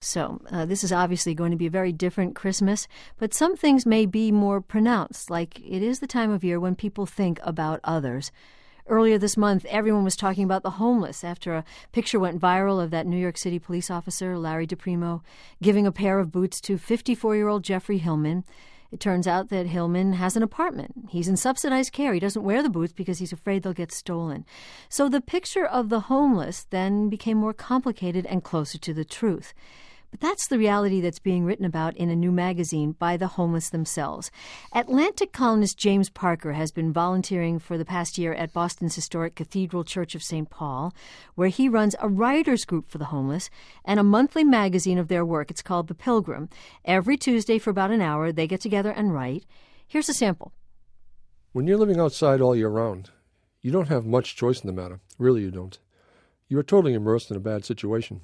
So this is obviously going to be a very different Christmas, but some things may be more pronounced, like it is the time of year when people think about others. Earlier this month, everyone was talking about the homeless after a picture went viral of that New York City police officer, Larry DePrimo, giving a pair of boots to 54-year-old Jeffrey Hillman. It turns out that Hillman has an apartment. He's in subsidized care. He doesn't wear the boots because he's afraid they'll get stolen. So the picture of the homeless then became more complicated and closer to the truth. But that's the reality that's being written about in a new magazine by the homeless themselves. Atlantic columnist James Parker has been volunteering for the past year at Boston's historic Cathedral Church of St. Paul, where he runs a writers group for the homeless and a monthly magazine of their work. It's called The Pilgrim. Every Tuesday for about an hour, they get together and write. Here's a sample. When you're living outside all year round, you don't have much choice in the matter. Really, you don't. You are totally immersed in a bad situation.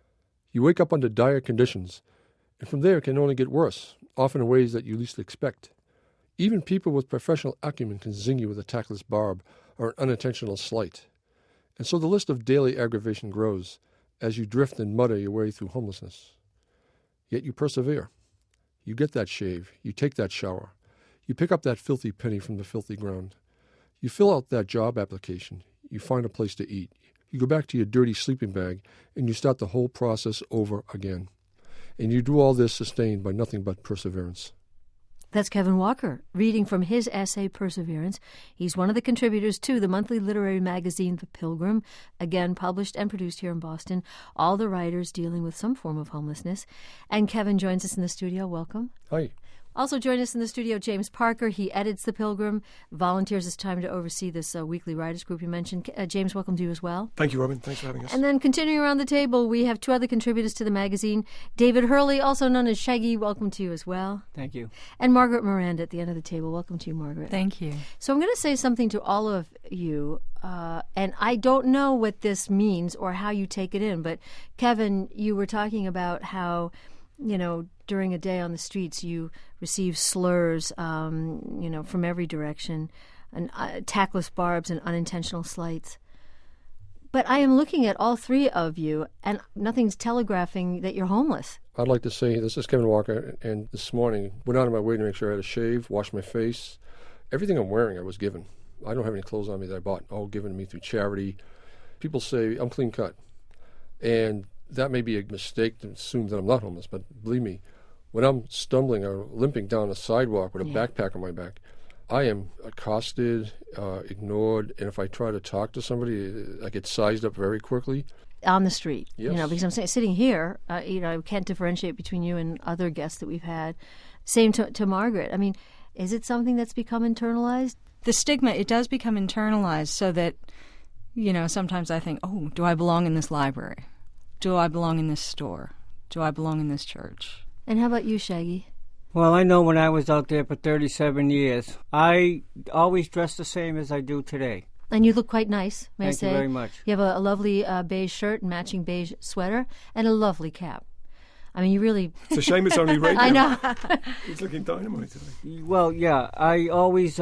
You wake up under dire conditions, and from there it can only get worse, often in ways that you least expect. Even people with professional acumen can zing you with a tactless barb or an unintentional slight. And so the list of daily aggravation grows as you drift and mutter your way through homelessness. Yet you persevere. You get that shave. You take that shower. You pick up that filthy penny from the filthy ground. You fill out that job application. You find a place to eat. You go back to your dirty sleeping bag, and you start the whole process over again. And you do all this sustained by nothing but perseverance. That's Kevin Walker, reading from his essay, Perseverance. He's one of the contributors to the monthly literary magazine, The Pilgrim, again published and produced here in Boston. All the writers dealing with some form of homelessness. And Kevin joins us in the studio. Welcome. Hi. Also join us in the studio, James Parker. He edits The Pilgrim, volunteers his time to oversee this weekly writers group you mentioned. James, welcome to you as well. Thank you, Robin. Thanks for having us. And then continuing around the table, we have two other contributors to the magazine. David Hurley, also known as Shaggy, welcome to you as well. Thank you. And Margaret Miranda at the end of the table. Welcome to you, Margaret. Thank you. So I'm going to say something to all of you, and I don't know what this means or how you take it in, but Kevin, you were talking about how, during a day on the streets, you receive slurs, from every direction, and tactless barbs and unintentional slights. But I am looking at all three of you, and nothing's telegraphing that you're homeless. I'd like to say, this is Kevin Walker, and this morning went out of my way to make sure I had a shave, wash my face. Everything I'm wearing I was given. I don't have any clothes on me that I bought, all given to me through charity. People say I'm clean cut, and that may be a mistake to assume that I'm not homeless, but believe me, when I'm stumbling or limping down a sidewalk with a backpack on my back, I am accosted, ignored, and if I try to talk to somebody, I get sized up very quickly. On the street, yes. Because I'm sitting here, I can't differentiate between you and other guests that we've had. Same to Margaret. I mean, is it something that's become internalized? The stigma, it does become internalized so that, sometimes I think, oh, do I belong in this library? Do I belong in this store? Do I belong in this church? And how about you, Shaggy? Well, I know when I was out there for 37 years, I always dressed the same as I do today. And you look quite nice, may I say. Thank you very much. You have a lovely beige shirt, matching beige sweater, and a lovely cap. I mean, you really... It's a shame it's only radio. I know. He's looking dynamite today. Well, yeah, I've always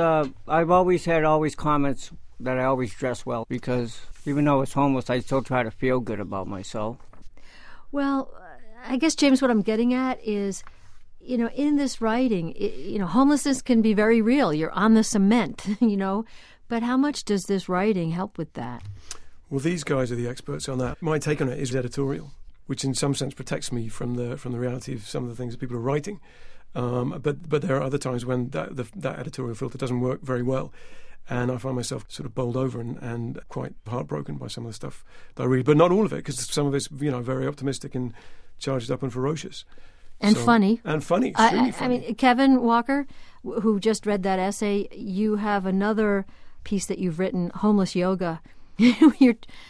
had comments that I always dress well, because even though I was homeless, I still try to feel good about myself. Well, I guess, James, what I'm getting at is, in this writing, homelessness can be very real. You're on the cement, but how much does this writing help with that? Well, these guys are the experts on that. My take on it is editorial, which in some sense protects me from the reality of some of the things that people are writing. But there are other times when that editorial filter doesn't work very well. And I find myself sort of bowled over and quite heartbroken by some of the stuff that I read. But not all of it, because some of it's, very optimistic and charged up and ferocious. And funny. And funny, extremely funny. I mean, Kevin Walker, who just read that essay, you have another piece that you've written, Homeless Yoga. Maybe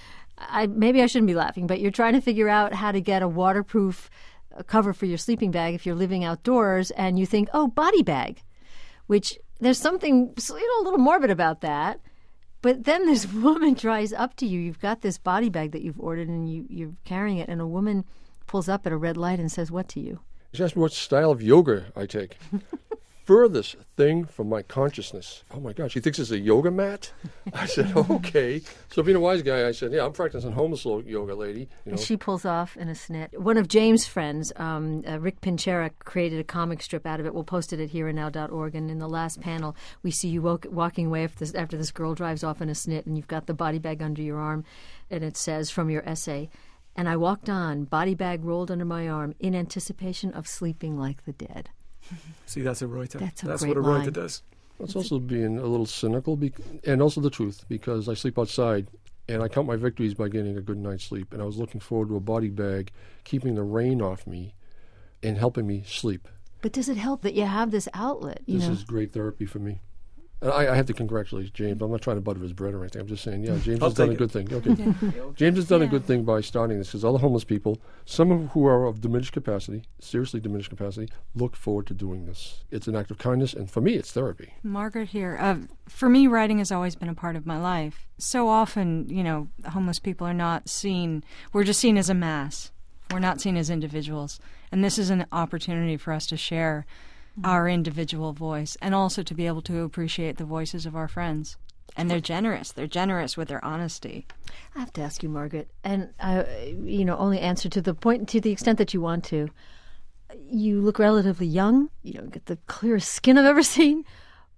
I shouldn't be laughing, but you're trying to figure out how to get a waterproof cover for your sleeping bag if you're living outdoors, and you think, oh, body bag, which there's something a little morbid about that. But then this woman drives up to you. You've got this body bag that you've ordered, and you're carrying it, and a woman pulls up at a red light and says what to you? She asked me what style of yoga I take. furthest thing from my consciousness. Oh my gosh, he thinks it's a yoga mat? I said, okay. So being a wise guy, I said, yeah, I'm practicing homeless yoga, lady. You know. And she pulls off in a snit. One of James' friends, Rick Pinchera, created a comic strip out of it. We'll post it at hereandnow.org. And in the last panel, we see you walking away after this girl drives off in a snit, and you've got the body bag under your arm, and it says from your essay, "And I walked on, body bag rolled under my arm, in anticipation of sleeping like the dead." See, that's a writer. That's what a line. writer does. It's also being a little cynical, and also the truth, because I sleep outside, and I count my victories by getting a good night's sleep. And I was looking forward to a body bag keeping the rain off me and helping me sleep. But does it help that you have this outlet? This is great therapy for me. And I have to congratulate James. I'm not trying to butter his bread or anything. I'm just saying, yeah, James has done a good thing. Okay. James has done a good thing by starting this, because other homeless people, some who are of diminished capacity, seriously diminished capacity, look forward to doing this. It's an act of kindness, and for me, it's therapy. Margaret here. For me, writing has always been a part of my life. So often, homeless people are not seen. We're just seen as a mass. We're not seen as individuals. And this is an opportunity for us to share our individual voice, and also to be able to appreciate the voices of our friends. And they're generous. They're generous with their honesty. I have to ask you, Margaret, and only answer to the extent that you want to. You look relatively young. You don't get the clearest skin I've ever seen.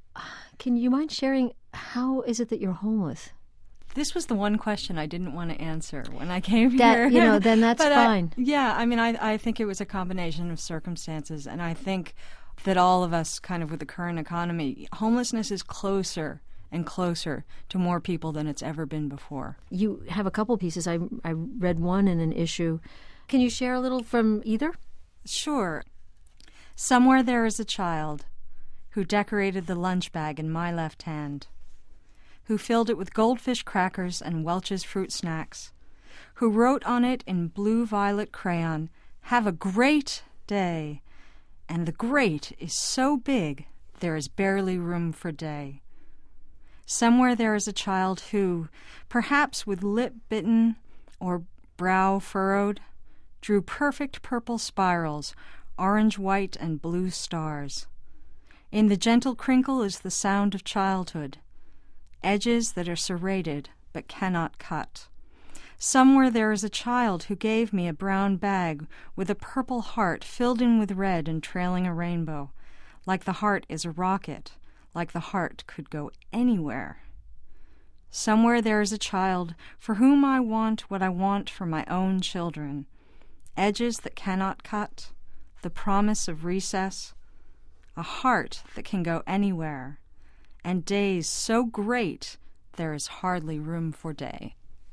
Can you mind sharing, how is it that you're homeless? This was the one question I didn't want to answer when I came here. Then that's fine. I think it was a combination of circumstances, and I think that all of us, kind of with the current economy, homelessness is closer and closer to more people than it's ever been before. You have a couple pieces. I read one in an issue. Can you share a little from either? Sure. Somewhere there is a child who decorated the lunch bag in my left hand, who filled it with goldfish crackers and Welch's fruit snacks, who wrote on it in blue-violet crayon, "Have a great day." And the great is so big there is barely room for day. Somewhere there is a child who, perhaps with lip bitten or brow furrowed, drew perfect purple spirals, orange, white, and blue stars. In the gentle crinkle is the sound of childhood, edges that are serrated but cannot cut. Somewhere there is a child who gave me a brown bag with a purple heart filled in with red and trailing a rainbow, like the heart is a rocket, like the heart could go anywhere. Somewhere there is a child for whom I want what I want for my own children, edges that cannot cut, the promise of recess, a heart that can go anywhere, and days so great there is hardly room for day.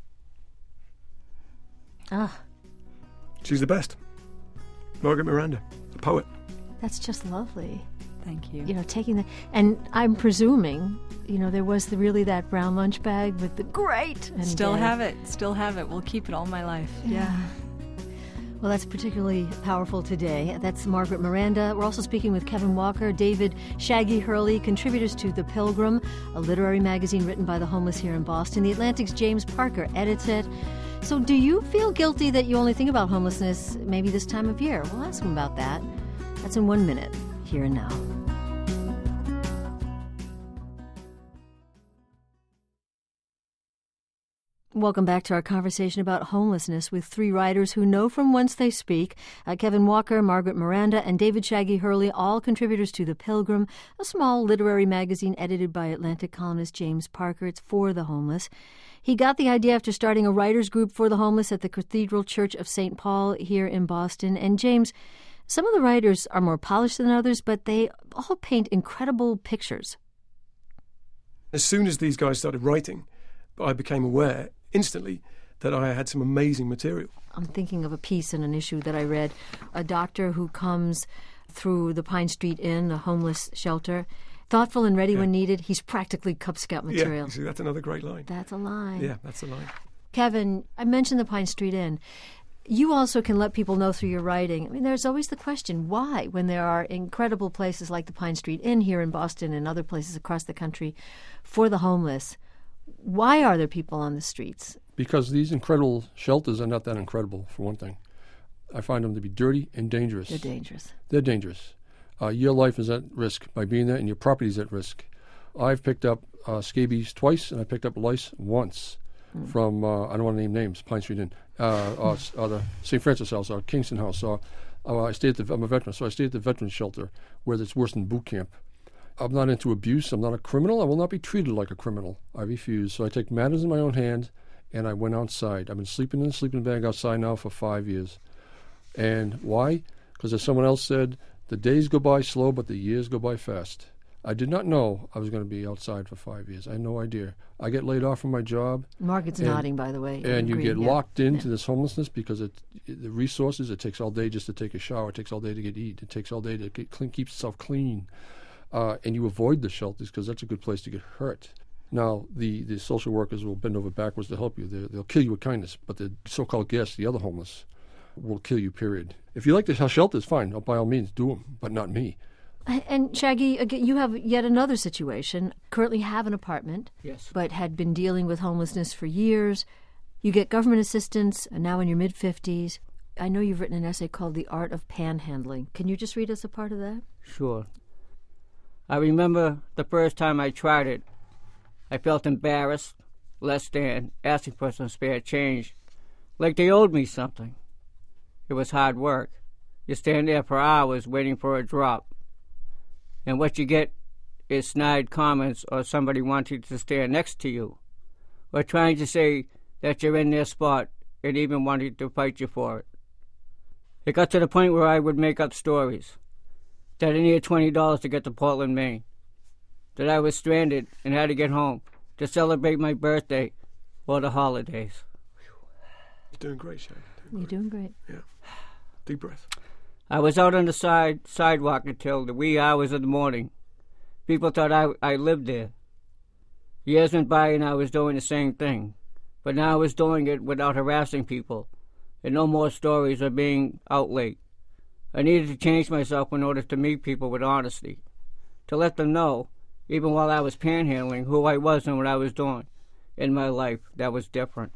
She's the best. Margaret Miranda, a poet. That's just lovely. Thank you. Taking the... And I'm presuming, there was really that brown lunch bag with the great... And Still have it. We'll keep it all my life. Yeah. Well, that's particularly powerful today. That's Margaret Miranda. We're also speaking with Kevin Walker, David Shaggy Hurley, contributors to The Pilgrim, a literary magazine written by the homeless here in Boston. The Atlantic's James Parker edits it. So do you feel guilty that you only think about homelessness maybe this time of year? We'll ask him about that. That's in 1 minute, here and now. Welcome back to our conversation about homelessness with three writers who know from whence they speak. Kevin Walker, Margaret Miranda, and David Shaggy Hurley, all contributors to The Pilgrim, a small literary magazine edited by Atlantic columnist James Parker. It's for the homeless. He got the idea after starting a writers group for the homeless at the Cathedral Church of St. Paul here in Boston. And James, some of the writers are more polished than others, but they all paint incredible pictures. As soon as these guys started writing, I became aware instantly that I had some amazing material. I'm thinking of a piece in an issue that I read, a doctor who comes through the Pine Street Inn, a homeless shelter, thoughtful and ready when needed. He's practically Cub Scout material. Yeah, see, that's another great line. That's a line. Yeah, that's a line. Kevin, I mentioned the Pine Street Inn. You also can let people know through your writing. I mean, there's always the question, why, when there are incredible places like the Pine Street Inn here in Boston and other places across the country for the homeless, why are there people on the streets? Because these incredible shelters are not that incredible, for one thing. I find them to be dirty and dangerous. They're dangerous. They're dangerous. Your life is at risk by being there, and your property is at risk. I've picked up scabies twice, and I picked up lice once from, I don't want to name names, Pine Street Inn, or the St. Francis House, or Kingston House. I'm a veteran, so I stayed at the veterans shelter, where it's worse than boot camp. I'm not into abuse. I'm not a criminal. I will not be treated like a criminal. I refuse. So I take matters in my own hand, and I went outside. I've been sleeping in a sleeping bag outside now for 5 years. And why? Because as someone else said, the days go by slow, but the years go by fast. I did not know I was going to be outside for 5 years. I had no idea. I get laid off from my job. Margaret's nodding, by the way. And you get locked into this homelessness because the resources, it takes all day just to take a shower. It takes all day to eat. It takes all day to keep yourself clean. And you avoid the shelters because that's a good place to get hurt. Now, the social workers will bend over backwards to help you. They'll kill you with kindness, but the so-called guests, the other homeless, will kill you, period. If you like the shelters, fine. By all means, do them, but not me. And Shaggy, again, you have yet another situation. Currently have an apartment, Yes. but had been dealing with homelessness for years. You get government assistance, and now in your mid-50s. I know you've written an essay called The Art of Panhandling. Can you just read us a part of that? Sure. I remember the first time I tried it. I felt embarrassed, less than, asking for some spare change, like they owed me something. It was hard work. You stand there for hours waiting for a drop. And what you get is snide comments or somebody wanting to stand next to you, or trying to say that you're in their spot and even wanting to fight you for it. It got to the point where I would make up stories, that I needed $20 to get to Portland, Maine, that I was stranded and had to get home to celebrate my birthday or the holidays. You're doing great, Shaggy. You're doing great. Yeah. Deep breath. I was out on the sidewalk until the wee hours of the morning. People thought I lived there. Years went by and I was doing the same thing, but now I was doing it without harassing people, and no more stories of being out late. I needed to change myself in order to meet people with honesty, to let them know, even while I was panhandling, who I was and what I was doing in my life that was different.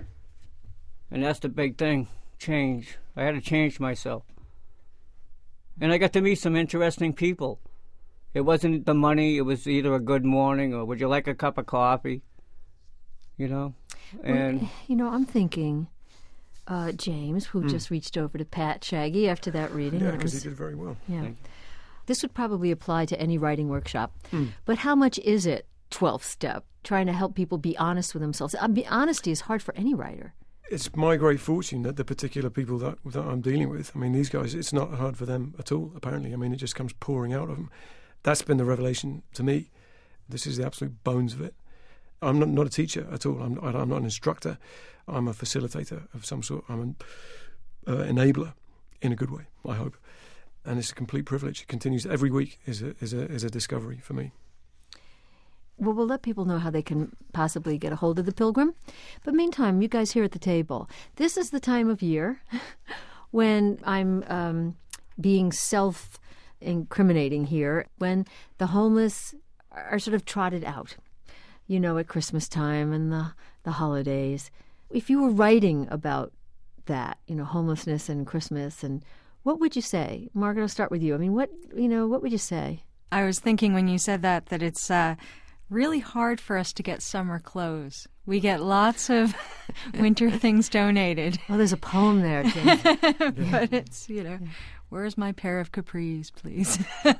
And that's the big thing, change. I had to change myself. And I got to meet some interesting people. It wasn't the money, it was either a good morning or would you like a cup of coffee, you know? And I'm thinking, James, who just reached over to pat Shaggy after that reading. Yeah, because he did very well. Yeah. This would probably apply to any writing workshop. But how much is it, 12th step, trying to help people be honest with themselves? Honesty is hard for any writer. It's my great fortune that the particular people that I'm dealing with, I mean, these guys, it's not hard for them at all, apparently. I mean, it just comes pouring out of them. That's been the revelation to me. This is the absolute bones of it. I'm not a teacher at all. I'm not an instructor. I'm a facilitator of some sort. I'm an enabler in a good way, I hope. And it's a complete privilege. It continues every week is a discovery for me. Well, we'll let people know how they can possibly get a hold of The Pilgrim. But meantime, you guys here at the table, this is the time of year when I'm being self-incriminating here, when the homeless are sort of trotted out, at Christmas time and the holidays. If you were writing about that, homelessness and Christmas, and what would you say? Margaret, I'll start with you. I mean, what would you say? I was thinking when you said that it's really hard for us to get summer clothes. We get lots of winter things donated. Oh, there's a poem there, Jim. But it's, where's my pair of capris, please?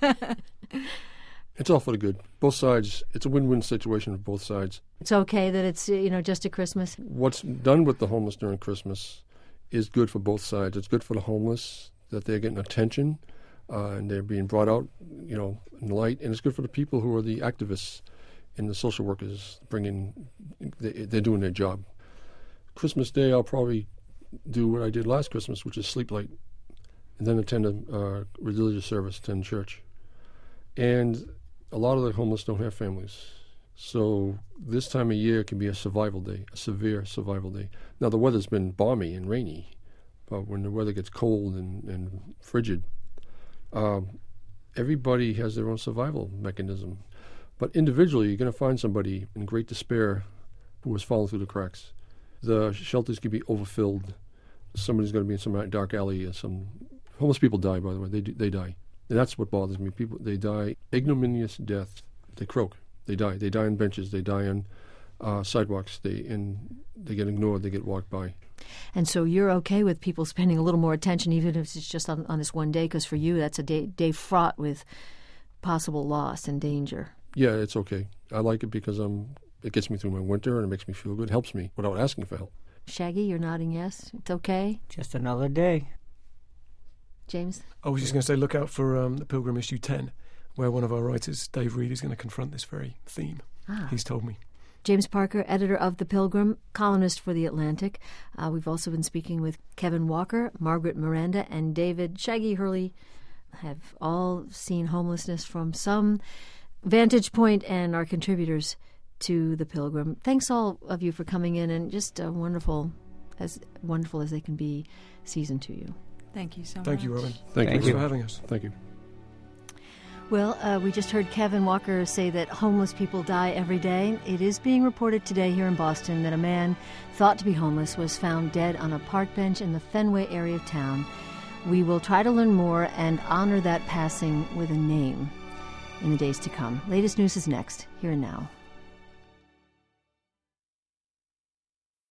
It's all for the good. Both sides. It's a win-win situation for both sides. It's okay that it's, just at Christmas. What's done with the homeless during Christmas is good for both sides. It's good for the homeless that they're getting attention and they're being brought out, in the light. And it's good for the people who are the activists and the social workers they're doing their job. Christmas Day, I'll probably do what I did last Christmas, which is sleep late, and then attend a religious service, attend church. And a lot of the homeless don't have families. So this time of year can be a survival day, a severe survival day. Now, the weather's been balmy and rainy, but when the weather gets cold and frigid, everybody has their own survival mechanism. But individually, you're going to find somebody in great despair who has fallen through the cracks. The shelters could be overfilled. Somebody's going to be in some dark alley. Some homeless people die, by the way. They die. And that's what bothers me. People, they die ignominious death. They croak. They die. They die on benches. They die on sidewalks. They get ignored. They get walked by. And so you're okay with people spending a little more attention, even if it's just on this one day, because for you that's a day fraught with possible loss and danger. Yeah, it's okay. I like it because it gets me through my winter and it makes me feel good. It helps me without asking for help. Shaggy, you're nodding yes. It's okay. Just another day. James? I was just going to say, look out for the Pilgrim issue 10, where one of our writers, Dave Reed, is going to confront this very theme. He's told me. James Parker, editor of The Pilgrim, columnist for The Atlantic. We've also been speaking with Kevin Walker, Margaret Miranda, and David Shaggy Hurley. Have all seen homelessness from some vantage point and are contributors to The Pilgrim. Thanks all of you for coming in, and just wonderful as they can be season to you. Thank you so much. Thank you, Robin. Thank you for having us. Thank you. Well, we just heard Kevin Walker say that homeless people die every day. It is being reported today here in Boston that a man thought to be homeless was found dead on a park bench in the Fenway area of town. We will try to learn more and honor that passing with a name in the days to come. Latest news is next, here and now.